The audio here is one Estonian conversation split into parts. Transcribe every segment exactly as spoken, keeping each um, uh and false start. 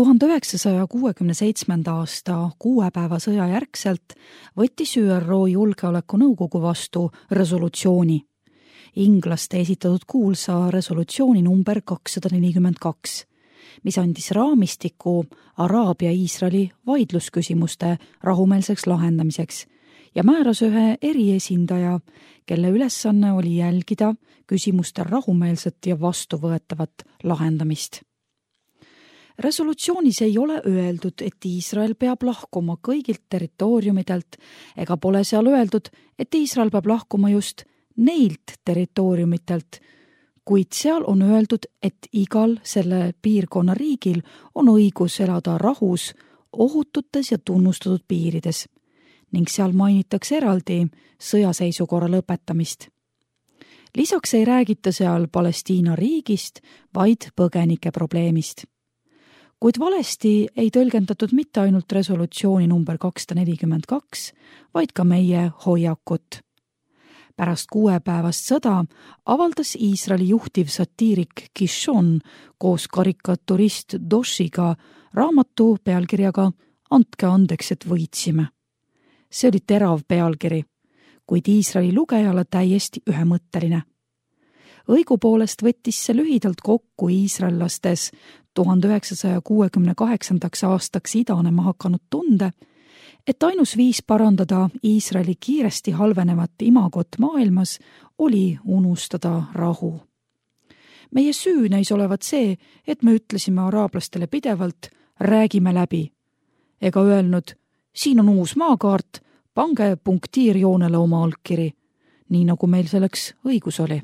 tuhande üheksasaja kuuekümne seitsmenda aasta kuue päeva sõja järgselt võttis Ü R O Julgeolekunõukogu vastu resolutsiooni, inglaste esitatud kuulsa resolutsiooni number kakssada nelikümmend kaks, mis andis raamistiku Araabia-Iisraeli vaidlusküsimuste rahumeelseks lahendamiseks ja määras ühe eriesindaja, kelle ülesanne oli jälgida küsimuste rahumeelset ja vastuvõetavat lahendamist. Resolutsioonis ei ole öeldud, et Iisrael peab lahkuma kõigilt territooriumidelt ega pole seal öeldud, et Iisrael peab lahkuma just neilt territooriumitelt, kuid seal on öeldud, et igal selle piirkonna riigil on õigus elada rahus, ohututes ja tunnustatud piirides ning seal mainitakse eraldi sõjaseisukorra lõpetamist. Lisaks ei räägita seal Palestiina riigist, vaid põgenike probleemist. Kuid valesti ei tõlgendatud mitte ainult resolutsiooni number kakssada nelikümmend kaks, vaid ka meie hoiakut. Pärast kuuepäevast sõda avaldas Iisraeli juhtiv satiirik Kishon koos karikaturist Doshiga raamatu pealkirjaga Andke andeks, et võitsime. See oli terav pealkiri, kuid Iisraeli lugejale täiesti ühemõtteline. Õigupoolest võttis see lühidalt kokku iisraellastes tuhande üheksasaja kuuekümne kaheksandaks aastaks idanema hakanud tunde, et ainus viis parandada Iisraeli kiiresti halvenevat imagot maailmas oli unustada rahu. Meie süü näis olevat see, et me ütlesime araablastele pidevalt, räägime läbi, ega öelnud, siin on uus maakaart, pange punktiirjoonele oma allkiri, nii nagu meil selleks õigus oli.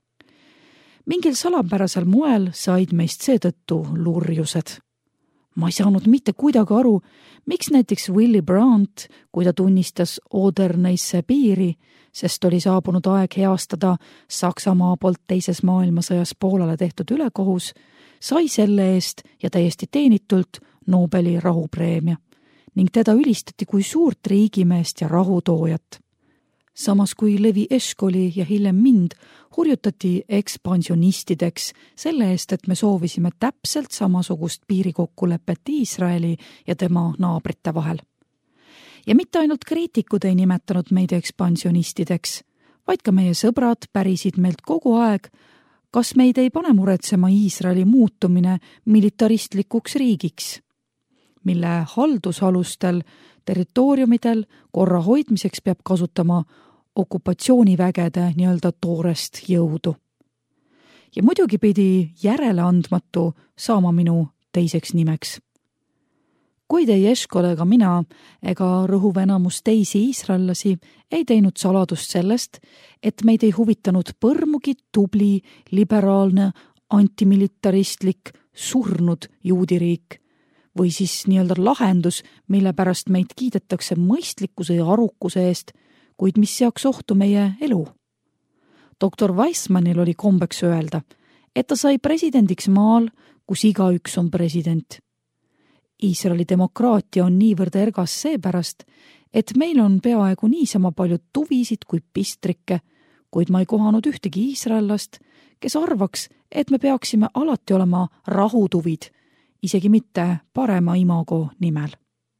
Mingil salapärasel moel said meist seetõttu lurjused. Ma ei saanud mitte kuidagi aru, miks näiteks Willy Brandt, kui ta tunnistas Oderneisse piiri, sest oli saabunud aeg heastada Saksamaa poolt teises maailmasõjas Poolale tehtud ülekohus, sai selle eest ja täiesti teenitult Nobeli rahupreemia ning teda ülistati kui suurt riigimeest ja rahutoojat. Samas kui Levi Eshkoli ja hiljem mind hurjutati ekspansionistideks selle eest, et me soovisime täpselt samasugust piirikokkulepet Iisraeli ja tema naabrite vahel. Ja mitte ainult kriitikud ei nimetanud meid ekspansionistideks, vaid ka meie sõbrad pärisid meilt kogu aeg, kas meid ei pane muretsema Iisraeli muutumine militaristlikuks riigiks, mille haldusalustel territooriumidel korra hoidmiseks peab kasutama okupatsioonivägede nii-öelda toorest jõudu. Ja muidugi pidi järeleandmatu saama minu teiseks nimeks. Kuid ei Eshkol ega mina ega rõhuv enamus teisi iisraellasi ei teinud saladust sellest, et meid ei huvitanud põrmugi tubli, liberaalne, antimilitaristlik, surnud juudiriik või siis nii-öelda lahendus, mille pärast meid kiidetakse mõistlikkuse ja arukuse eest, kuid mis seaks ohtu meie elu. doktor Weissmannil oli kombeks öelda, et ta sai presidendiks maal, kus igaüks on president. Iisraeli demokraatia on niivõrd ergas seepärast, et meil on peaaegu niisama palju tuvisid kui pistrikke, kuid ma ei kohanud ühtegi iisraellast, kes arvaks, et me peaksime alati olema rahutuvid, isegi mitte parema imago nimel.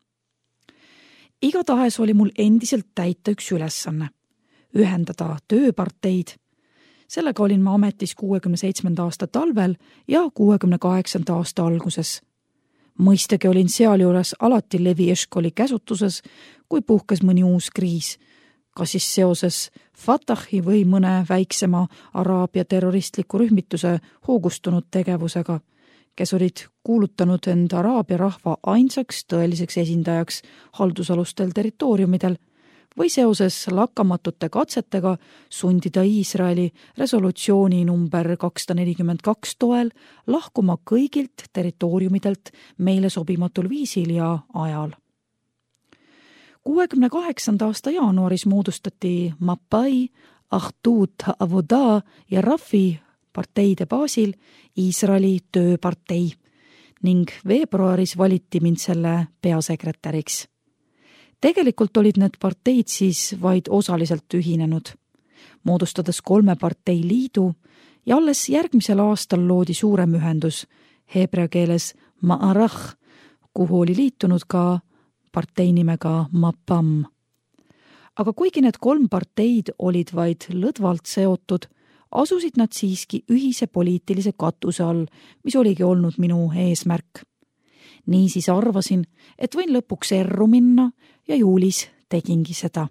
Igatahes oli mul endiselt täita üks ülesanne, ühendada tööparteid. Sellega olin ma ametis kuuekümne seitsmenda aasta talvel ja kuuekümne kaheksanda aasta alguses. Mõistagi olin sealjuures alati Levi Eshkoli käsutuses, kui puhkes mõni uus kriis, kas siis seoses Fatahi või mõne väiksema Araabia terroristliku rühmituse hoogustunud tegevusega, kes olid kuulutanud end Araabia rahva ainsaks tõeliseks esindajaks haldusalustel territooriumidel või seoses lakkamatute katsetega sundida Iisraeli resolutsiooni number kakssada nelikümmend kaks toel lahkuma kõigilt territooriumidelt meile sobimatul viisil ja ajal. kuuekümne kaheksanda aasta jaanuaris moodustati Mapai, Ahdut Avoda ja Rafi parteide baasil Iisraeli tööpartei ning veebruaris valiti mind selle peasekretäriks. Tegelikult olid need parteid siis vaid osaliselt ühinenud, moodustades kolme partei liidu ja alles järgmisel aastal loodi suurem ühendus, heebrea keeles Ma'arach, kuhu oli liitunud ka partei nimega Mapam. Aga kuigi need kolm parteid olid vaid lõdvalt seotud, asusid nad siiski ühise poliitilise katuse all, mis oligi olnud minu eesmärk. Niisiis arvasin, et võin lõpuks erru minna ja juulis tegingi seda.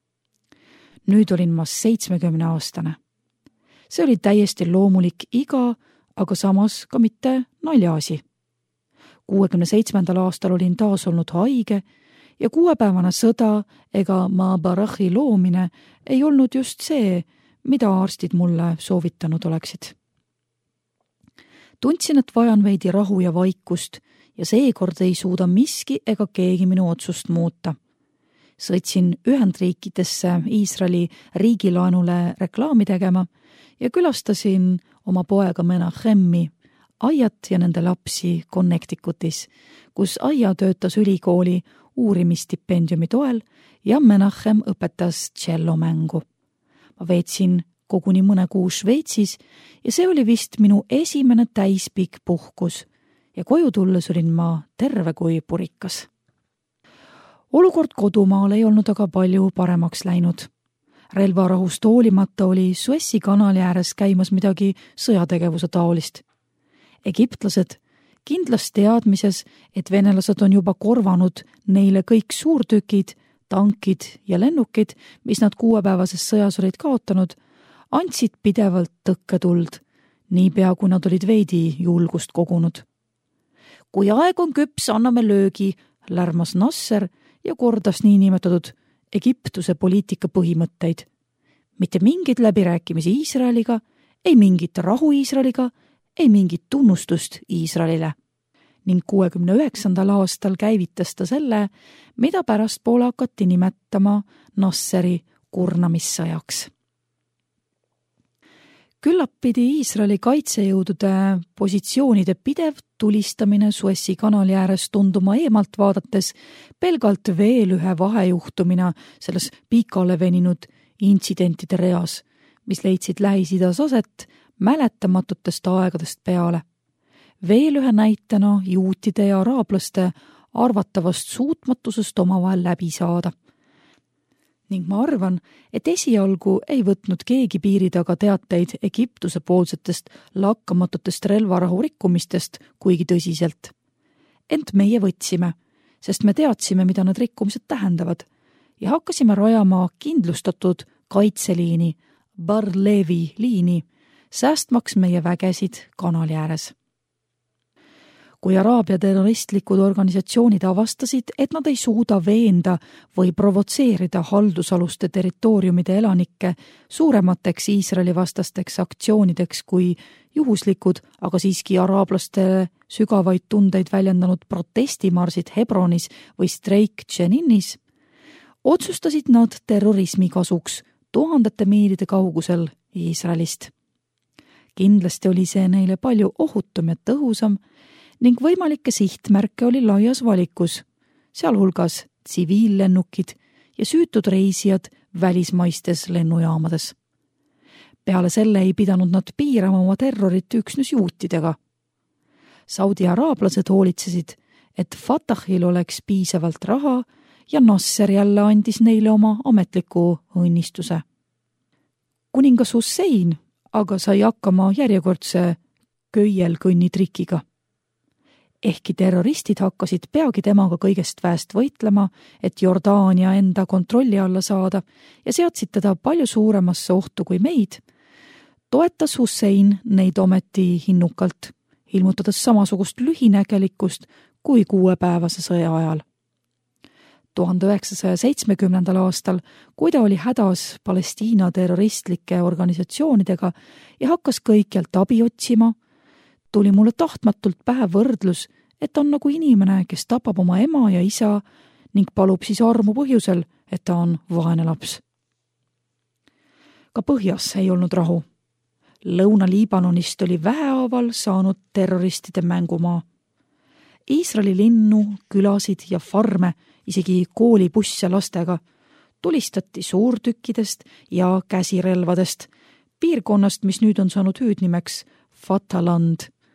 Nüüd olin ma seitsmekümne aastane. See oli täiesti loomulik iga, aga samas ka mitte naljaasi. kuuekümne seitsmendal aastal olin taas olnud haige ja kuuepäevane sõda ega Maabarahi loomine ei olnud just see, mida arstid mulle soovitanud oleksid. Tundsin, et vajan veidi rahu ja vaikust ja seekord ei suuda miski ega keegi minu otsust muuta. Sõitsin Ühendriikidesse Iisraeli riigilaenule reklaami tegema ja külastasin oma poega Menachemi aiat ja nende lapsi Connecticutis, kus aia töötas ülikooli uurimisstipendiumi toel ja Menachem õpetas tšellomängu. Ma veetsin koguni mõne kuu Šveitsis ja see oli vist minu esimene täispikk puhkus ja koju tulles olin ma terve kui purikas. Olukord kodumaal ei olnud aga palju paremaks läinud. Relvarahust hoolimata oli Suessi kanali ääres käimas midagi sõjategevuse taolist. Egiptlased, kindlas teadmises, et venelased on juba korvanud neile kõik suurtükid, tankid ja lennukid, mis nad kuuepäevases sõjas olid kaotanud, andsid pidevalt tõkketuld, niipea kui nad olid veidi julgust kogunud. Kui aeg on küps, anname löögi, lärmas Nasser ja kordas niinimetatud Egiptuse poliitika põhimõtteid. Mitte mingit läbirääkimisi Iisraeliga, ei mingit rahu Iisraeliga, ei mingit tunnustust Iisraelile. Ning kuuekümne üheksandal aastal käivitas ta selle, mida pärastpoole hakati nimetama Nasseri kurnamissõjaks. Küllap pidi Iisraeli kaitsejõudude positsioonide pidev tulistamine Suessi kanali ääres tunduma eemalt vaadates pelgalt veel ühe vahejuhtumina selles pikale veninud intsidentide reas, mis leidsid Lähis-Idas aset mäletamatutest aegadest peale. Veel ühe näitena juutide ja araablaste arvatavast suutmatusest omavahel läbi saada. Ning ma arvan, et esialgu ei võtnud keegi piiri taga teateid Egiptuse poolsetest lakkamatutest relvarahu rikkumistest kuigi tõsiselt. Ent meie võtsime, sest me teadsime, mida need rikkumised tähendavad ja hakkasime rajama kindlustatud kaitseliini, Bar-Levi liini, säästmaks meie vägesid kanali ääres. Kui Araabia terroristlikud organisatsioonid avastasid, et nad ei suuda veenda või provotseerida haldusaluste territooriumide elanikke suuremateks Iisraeli vastasteks aktsioonideks kui juhuslikud, aga siiski araablaste sügavaid tundeid väljendanud protestimarsid Hebronis või streik Dženinis, otsustasid nad terrorismi kasuks tuhandete miilide kaugusel Iisraelist. Kindlasti oli see neile palju ohutum ja tõhusam ning võimalikke sihtmärke oli laias valikus, sealhulgas tsiviillennukid ja süütud reisijad välismaistes lennujaamades. Peale selle ei pidanud nad piirama oma terrorit üksnes juutidega. Saudi araablased hoolitsesid, et Fatahil oleks piisavalt raha ja Nasser jälle andis neile oma ametliku õnnistuse. Kuningas Hussein aga sai hakkama järjekordse köielkõnnitrikiga. Ehkki terroristid hakkasid peagi temaga kõigest väest võitlema, et Jordaania enda kontrolli alla saada ja seadsid teda palju suuremasse ohtu kui meid, toetas Hussein neid ometi hinnukalt, ilmutades samasugust lühinägelikkust kui kuuepäevase sõja ajal. tuhande üheksasaja seitsmekümnendal aastal, kui ta oli hädas Palestiina terroristlike organisatsioonidega ja hakkas kõikjalt abi otsima, tuli mulle tahtmatult pähe võrdlus, et on nagu inimene, kes tapab oma ema ja isa ning palub siis armu põhjusel, et ta on vaene laps. Ka põhjas ei olnud rahu. Lõuna-Liibanonist oli vähehaaval saanud terroristide mängumaa. Iisraeli linnu, külasid ja farme, isegi koolibusse lastega, tulistati suurtükkidest ja käsirelvadest, piirkonnast, mis nüüd on saanud hüüdnimeks Fataland.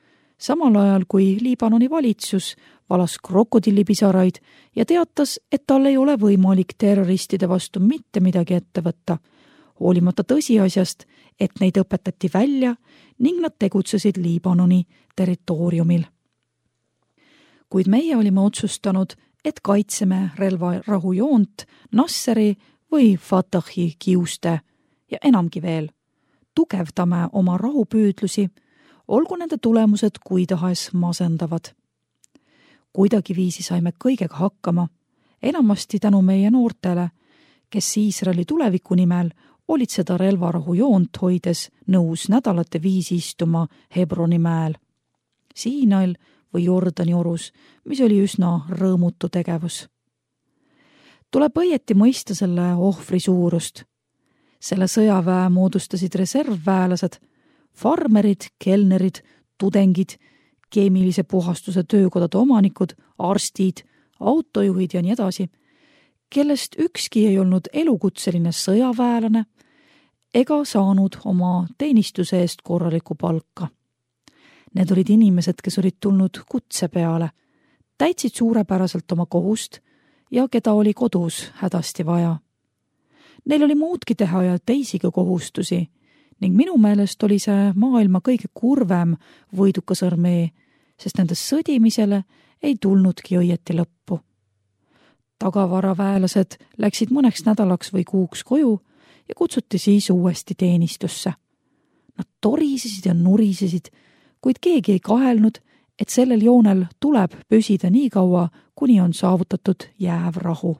samal ajal kui Liibanoni valitsus valas krokodillipisaraid ja teatas, et tal ei ole võimalik terroristide vastu mitte midagi ette võtta, hoolimata tõsiasjast, et neid õpetati välja ning nad tegutsesid Liibanoni territooriumil. Kuid meie olime otsustanud, et kaitseme relvarahujoont Nasseri või Fatahi kiuste ja enamgi veel, tugevdame oma rahupüüdlusi, olgu nende tulemused kui tahes masendavad. Kuidagiviisi saime kõigega hakkama, enamasti tänu meie noortele, kes Iisraeli tuleviku nimel olid seda relvarahujoont hoides nõus nädalate viisi istuma Hebroni mäel, Siinail või Jordani orus, mis oli üsna rõõmutu tegevus. Tuleb õieti mõista selle ohvri suurust. Selle sõjaväe moodustasid reservväelased, farmerid, kelnerid, tudengid, keemilise puhastuse töökodade omanikud, arstid, autojuhid ja nii edasi, kellest ükski ei olnud elukutseline sõjaväelane ega saanud oma teenistuse eest korralikku palka. Need olid inimesed, kes olid tulnud kutse peale, täitsid suurepäraselt oma kohust ja keda oli kodus hädasti vaja. Neil oli muudki teha ja teisigi kohustusi ning minu meelest oli see maailma kõige kurvem võidukas armee, sest nende sõdimisele ei tulnudki õieti lõppu. Tagavaraväelased läksid mõneks nädalaks või kuuks koju ja kutsuti siis uuesti teenistusse. Nad torisesid ja nurisesid, kuid keegi ei kahelnud, et sellel joonel tuleb püsida nii kaua, kuni on saavutatud jääv rahu.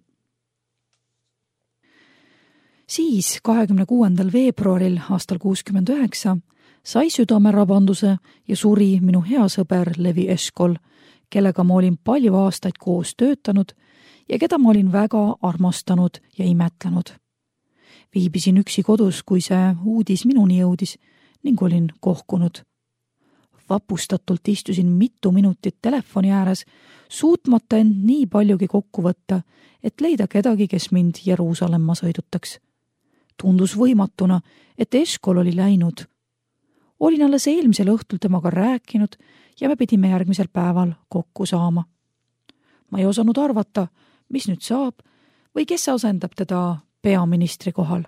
Siis kahekümne kuuendal veebruaril aastal kuuskümmend üheksa sai südamerabanduse ja suri minu hea sõber Levi Eshkol, kellega ma olin palju aastaid koos töötanud ja keda ma olin väga armastanud ja imetlenud. Viibisin üksi kodus, kui see uudis minuni jõudis ning olin kohkunud. Vapustatult istusin mitu minutit telefoni ääres, suutmata end nii paljugi kokku võtta, et leida kedagi, kes mind Jeruusalemma sõidutaks. Tundus võimatuna, et Eshkol oli läinud. Olin alles eelmisel õhtul temaga rääkinud ja me pidime järgmisel päeval kokku saama. Ma ei osanud arvata, mis nüüd saab või kes asendab teda peaministri kohal.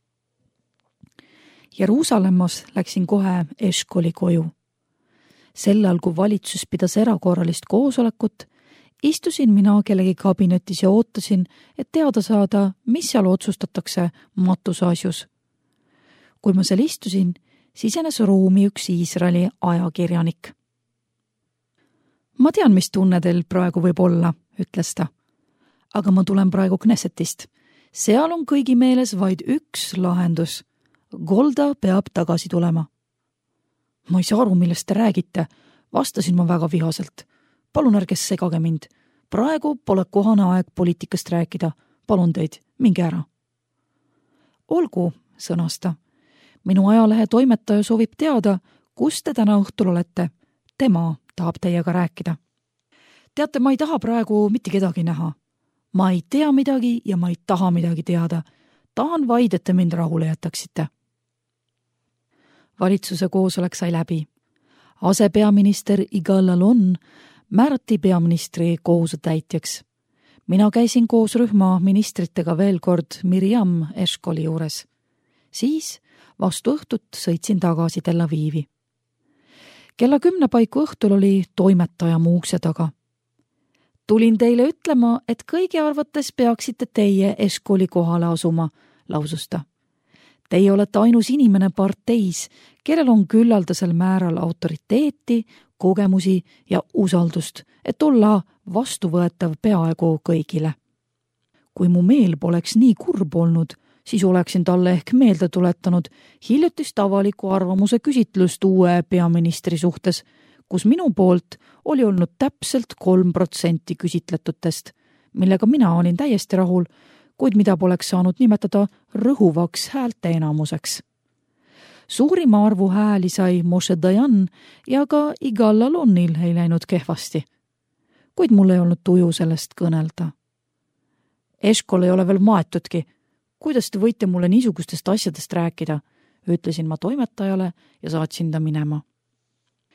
Jeruusalemmas läksin kohe Eshkoli koju. Sellal, kui valitsus pidas erakorralist koosolekut, istusin mina kellegi kabinetis ja ootasin, et teada saada, mis seal otsustatakse matuse asjus. Kui ma seal istusin, sisenes ruumi üks Iisraeli ajakirjanik. Ma tean, mis tunne teil praegu võib olla, ütles ta. Aga ma tulen praegu Knessetist. Seal on kõigi meeles vaid üks lahendus. Golda peab tagasi tulema. Ma ei saa aru, millest te räägite, vastasin ma väga vihaselt. Palun ärge segage mind. Praegu pole kohane aeg poliitikast rääkida. Palun teid, minge ära. Olgu, sõnas ta. Minu ajalehe toimetaja soovib teada, kus te täna õhtul olete. Tema tahab teiega rääkida. Teate, ma ei taha praegu mitte kedagi näha. Ma ei tea midagi ja ma ei taha midagi teada. Tahan vaid, et te mind rahule jätaksite. Valitsuse koosolek sai läbi. Asepeaminister Igal Alon määrati peaministri kohusetäitjaks. Mina käisin koos rühma ministritega veel kord Miriam Eshkoli juures. Siis vastu õhtut sõitsin tagasi Tel Avivi. Kella kümne paiku õhtul oli toimetaja mu ukse taga. Tulin teile ütlema, et kõigi arvates peaksite teie Eshkoli kohale asuma, lausus ta. Teie olete ainus inimene parteis, kellel on küllaldasel määral autoriteeti, kogemusi ja usaldust, et olla vastuvõetav peaaegu kõigile. Kui mu meel poleks nii kurb olnud, siis oleksin talle ehk meelde tuletanud hiljutist avaliku arvamuse küsitlust uue peaministri suhtes, kus minu poolt oli olnud täpselt kolm protsenti küsitletutest, millega mina olin täiesti rahul, kuid mida poleks saanud nimetada rõhuvaks häälte enamuseks. Suurima arvu hääli sai Moshe Dayan ja ka Igal Alonil ei läinud kehvasti. Kuid mul ei olnud tuju sellest kõnelda. Eshkol ei ole veel maetudki. Kuidas te võite mulle niisugustest asjadest rääkida, ütlesin ma toimetajale ja saatsin ta minema.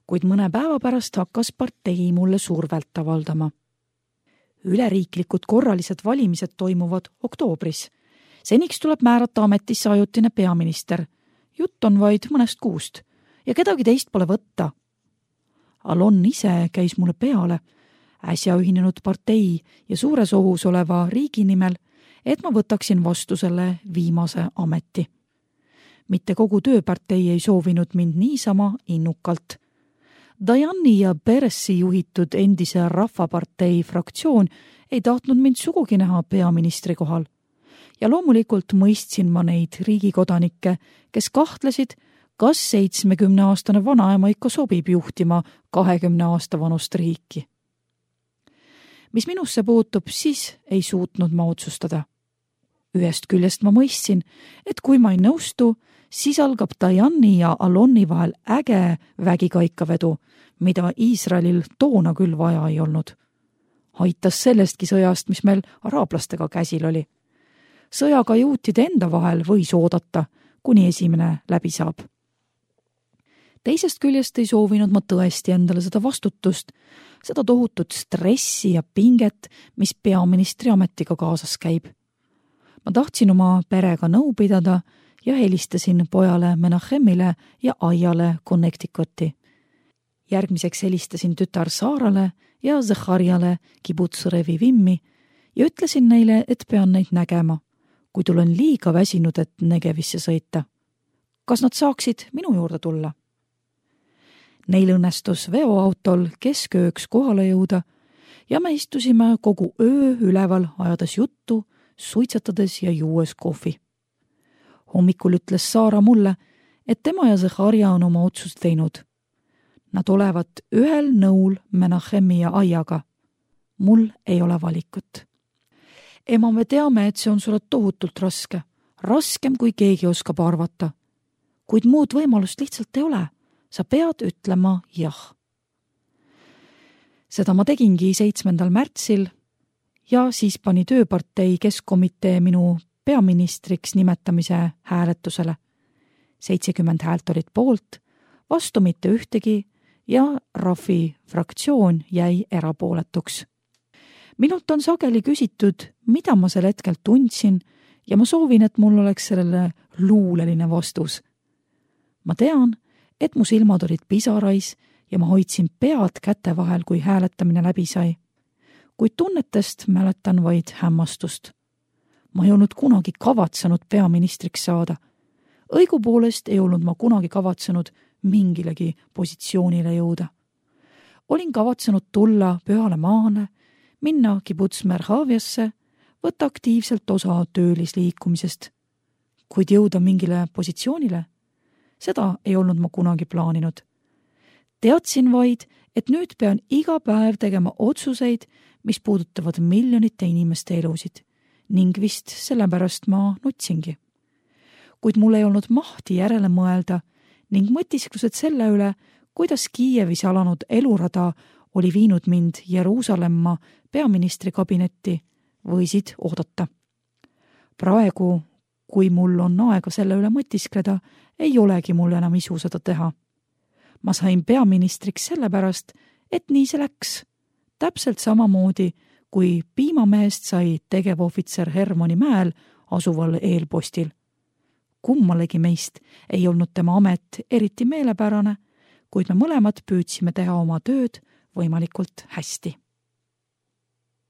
kuid mõne päeva pärast hakkas partei mulle survelt avaldama. Üleriiklikud korralised valimised toimuvad oktoobris. Seniks tuleb määrata ametisse ajutine peaminister. Jutt on vaid mõnest kuust ja kedagi teist pole võtta. Alon ise käis mulle peale, äsja ühinenud partei ja suures ohus oleva riigi nimel, et ma võtaksin vastu selle viimase ameti. Mitte kogu tööpartei ei soovinud mind niisama innukalt. Dajani ja Peressi juhitud endise Rahvapartei fraktsioon ei tahtnud mind sugugi näha peaministri kohal. Ja loomulikult mõistsin ma neid riigikodanikke, kes kahtlesid, kas seitsmekümne aastane vanaema ikka sobib juhtima kahekümne aasta vanust riiki. Mis minusse puutub, siis ei suutnud ma otsustada. Ühest küljest ma mõistsin, et kui ma ei nõustu, siis algab Dajani ja Aloni vahel äge vägikaikavedu, mida Iisraelil toona küll vaja ei olnud. Aitas sellestki sõjast, mis meil araablastega käsil oli. Sõjaga juutide enda vahel võis oodata, kuni esimene läbi saab. Teisest küljest ei soovinud ma tõesti endale seda vastutust, seda tohutut stressi ja pinget, mis peaministri ametiga kaasas käib. Ma tahtsin oma perega nõu pidada ja helistasin pojale Menachemile ja Aiale Connecticuti. Järgmiseks helistasin tütar Saarale ja Zachariale Kibbutz Revivimmi ja ütlesin neile, et pean neid nägema, kui tulen liiga väsinud, et Negevisse sõita. Kas nad saaksid minu juurde tulla? Neil õnnestus veoautol keskööks kohale jõuda ja me istusime kogu öö üleval ajades juttu, suitsetades ja juues kohvi. Hommikul ütles Saara mulle, et tema ja Zacharia on oma otsust teinud. Nad olevat ühel nõul Menachemi ja Aiaga. Mul ei ole valikut. Ema, me teame, et see on sulle tohutult raske. Raskem, kui keegi oskab arvata. Kuid muud võimalust lihtsalt ei ole. Sa pead ütlema jah. Seda ma tegingi seitsmendal märtsil ja siis pani tööpartei keskkomitee minu peaministriks nimetamise hääletusele. seitsekümmend häält olid poolt, vastu mitte ühtegi ja Rafi fraktsioon jäi erapooletuks. Minult on sageli küsitud, mida ma sel hetkel tundsin ja ma soovin, et mul oleks sellele luuleline vastus. Ma tean, et mu silmad olid pisarais ja ma hoidsin pead käte vahel, kui hääletamine läbi sai. Kuid tunnetest mäletan vaid hämmastust. Ma ei olnud kunagi kavatsenud peaministriks saada. Õigupoolest ei olnud ma kunagi kavatsenud mingilegi positsioonile jõuda. Olin kavatsenud tulla pühale maale, minna Kibbutz Merhaviasse, võtta aktiivselt osa töölisliikumisest. Kuid jõuda mingile positsioonile, seda ei olnud ma kunagi plaaninud. Teadsin vaid, et nüüd pean iga päev tegema otsuseid, mis puudutavad miljonite inimeste elusid, ning vist sellepärast ma nutsingi. Kuid mul ei olnud mahti järele mõelda ning mõtisklused selle üle, kuidas Kiievis alanud elurada oli viinud mind Jeruusalemma peaministri kabinetti, võisid oodata. Praegu, kui mul on aega selle üle mõtiskleda, ei olegi mul enam isu seda teha. Ma sain peaministriks sellepärast, et nii see läks. Täpselt samamoodi, kui piimamehest sai tegevohvitser Hermoni mäel asuval eelpostil. Kummalegi meist ei olnud tema amet eriti meelepärane, kuid me mõlemad püüdsime teha oma tööd võimalikult hästi.